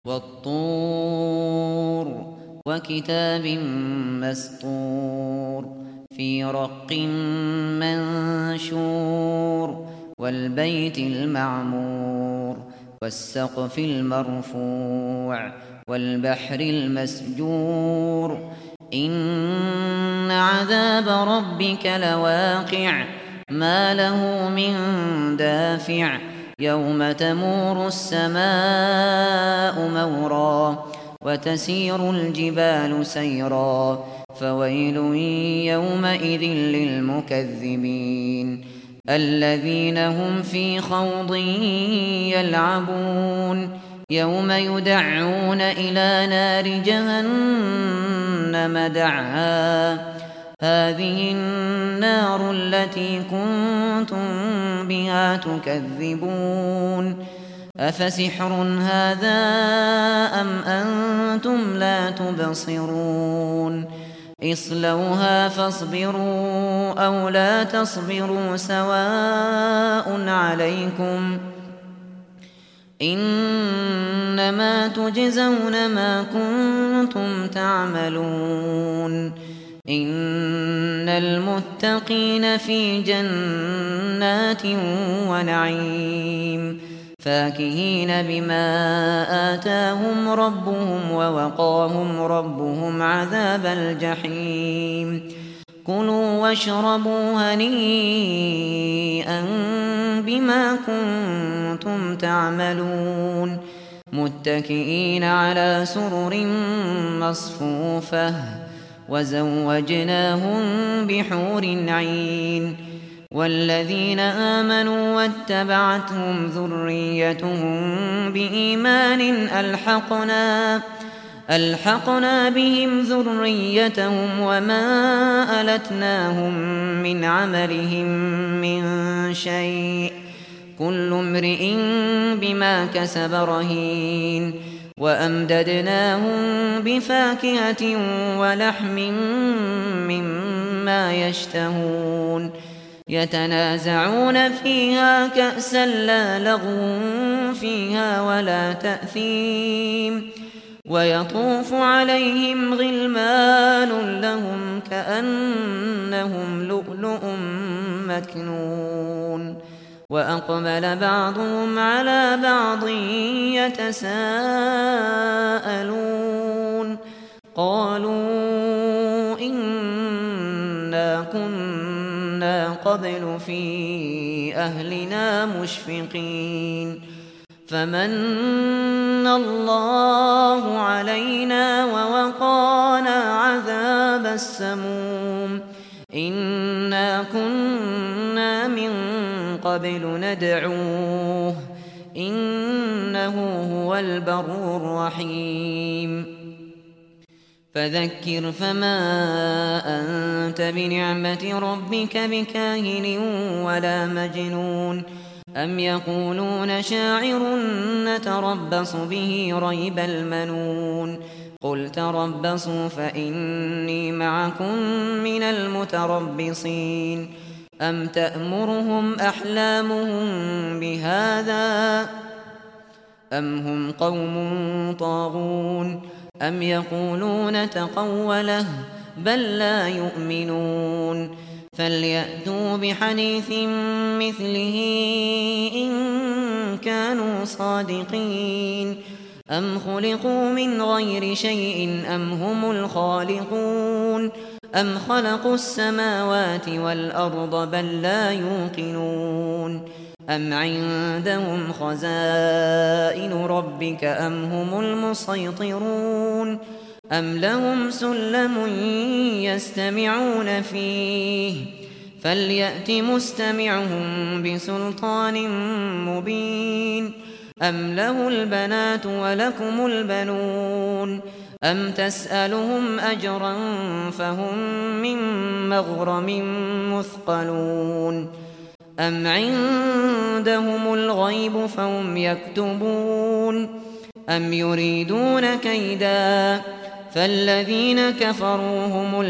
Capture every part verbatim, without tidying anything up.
وَالطُّورِ وَكِتَابٍ مَّسْطُورٍ فِي رَقٍّ مَّنشُورٍ وَالْبَيْتِ الْمَعْمُورِ وَالسَّقْفِ الْمَرْفُوعِ وَالْبَحْرِ الْمَسْجُورِ إِنَّ عَذَابَ رَبِّكَ لَوَاقِعٌ مَا لَهُ مِن دَافِعٍ يَوْمَ تَمُورُ السَّمَاءُ مَوْرًا وَتَسِيرُ الْجِبَالُ سَيْرًا فَوَيْلٌ يَوْمَئِذٍ لِّلْمُكَذِّبِينَ الَّذِينَ هُمْ فِي خَوْضٍ يَلْعَبُونَ يَوْمَ يُدَعُّونَ إِلَىٰ نَارِ جَهَنَّمَ دَعًّا هَٰذِهِ النَّارُ الَّتِي كُنتُم بِهَا تُكَذِّبُونَ أَفَسِحْرٌ هَٰذَا أَمْ أَنتُمْ لَا تُبْصِرُونَ اصْلَوْهَا فَاصْبِرُوا أَوْ لَا تَصْبِرُوا سَوَاءٌ عَلَيْكُمْ إِنَّمَا تُجْزَوْنَ مَا كُنتُمْ تَعْمَلُونَ إِنَّ الْمُتَّقِينَ فِي جَنَّاتٍ وَنَعِيمٍ فَاكِهِينَ بِمَا آتَاهُمْ رَبُّهُمْ وَوَقَاهُمْ رَبُّهُمْ عَذَابَ الْجَحِيمِ كُلُوا وَاشْرَبُوا هَنِيئًا بِمَا كُنتُمْ تَعْمَلُونَ مُتَّكِئِينَ عَلَىٰ سُرُرٍ مَّصْفُوفَةٍ وَزَوَّجْنَاهُم بِحُورٍ عِينٍ وَالَّذِينَ آمَنُوا وَاتَّبَعَتْهُمْ ذُرِّيَّتُهُم بِإِيمَانٍ أَلْحَقْنَا أَلْحَقْنَا بِهِمْ ذُرِّيَّتَهُمْ وَمَا أَلَتْنَاهُم مِّنْ عَمَلِهِم مِّن شَيْءٍ ۚ كُلُّ امْرِئٍ بِمَا كَسَبَ رَهِينٌ وَأَمْدَدْنَاهُم بِفَاكِهَةٍ وَلَحْمٍ مِّمَّا يَشْتَهُونَ يَتَنَازَعُونَ فِيهَا كَأْسًا لَّا لَغْوٌ فِيهَا وَلَا تَأْثِيمٌ وَيَطُوفُ عَلَيْهِمْ غِلْمَانٌ لَّهُمْ كَأَنَّهُمْ لُؤْلُؤٌ مَّكْنُونٌ وَأَقْبَلَ بَعْضُهُمْ عَلَىٰ بَعْضٍ يَتَسَاءَلُونَ قَالُوا إِنَّا كُنَّا قَبْلُ فِي أَهْلِنَا مُشْفِقِينَ فَمَنَّ اللَّهُ عَلَيْنَا وَوَقَانَا عَذَابَ السَّمُومِ إِنَّا كُنَّا مِن قَبْلُ نَدْعُوهُ إِنَّهُ هُوَ الْبَرُّ الرَّحِيمُ فَذَكِّرْ فَمَا أَنتَ بِنِعْمَةِ رَبِّكَ بِكَاهِنٍ وَلَا مَجْنُونٍ أَمْ يَقُولُونَ شَاعِرٌ نَّتَرَبَّصُ بِهِ رَيْبَ الْمَنُونِ قُلْ تَرَبَّصُوا فَإِنِّي مَعَكُم مِّنَ الْمُتَرَبِّصِينَ أَمْ تَأْمُرُهُمْ أَحْلَامُهُم بِهَٰذَا أَمْ هُمْ قَوْمٌ طَاغُونَ أَمْ يَقُولُونَ تَقَوَّلَهُ بَل لَّا يُؤْمِنُونَ فَلْيَأْتُوا بِحَدِيثٍ مِّثْلِهِ إِن كَانُوا صَادِقِينَ أَمْ خُلِقُوا مِنْ غَيْرِ شَيْءٍ أَمْ هُمُ الْخَالِقُونَ أَمْ خَلَقُوا السَّمَاوَاتِ وَالْأَرْضَ بَل لَّا يُوقِنُونَ أَمْ عِندَهُمْ خَزَائِنُ رَبِّكَ أَمْ هُمُ الْمُصَيْطِرُونَ أَمْ لَهُمْ سُلَّمٌ يَسْتَمِعُونَ فِيهِ فَلْيَأْتِ مُسْتَمِعُهُم بِسُلْطَانٍ مُّبِينٍ أَمْ لَهُ الْبَنَاتُ وَلَكُمُ الْبَنُونَ أَمْ تَسْأَلُهُمْ أَجْرًا فَهُم مِّن مَّغْرَمٍ مُّثْقَلُونَ أَمْ عِندَهُمُ الْغَيْبُ فَهُمْ يَكْتُبُونَ أَمْ يُرِيدُونَ كَيْدًا فَالَّذِينَ كَفَرُوا هُمُ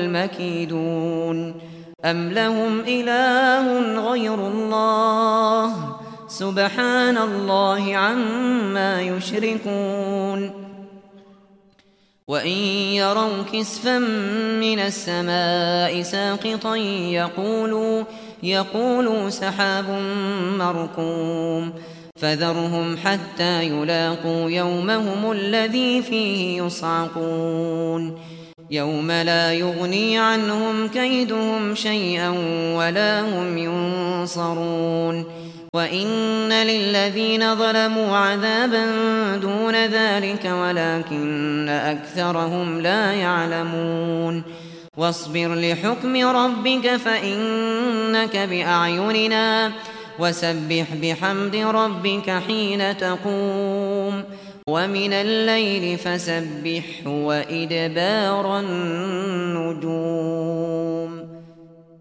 الْمَكِيدُونَ أَمْ لَهُمْ إِلَٰهٌ غَيْرُ اللَّهِ سبحان الله عما يشركون وإن يروا كسفا من السماء ساقطا يقولوا, يقولوا سحاب مركوم فذرهم حتى يلاقوا يومهم الذي فيه يصعقون يوم لا يغني عنهم كيدهم شيئا ولا هم ينصرون وإن للذين ظلموا عذابا دون ذلك ولكن أكثرهم لا يعلمون واصبر لحكم ربك فإنك بأعيننا وسبح بحمد ربك حين تقوم ومن الليل فسبحه وإدبار النجوم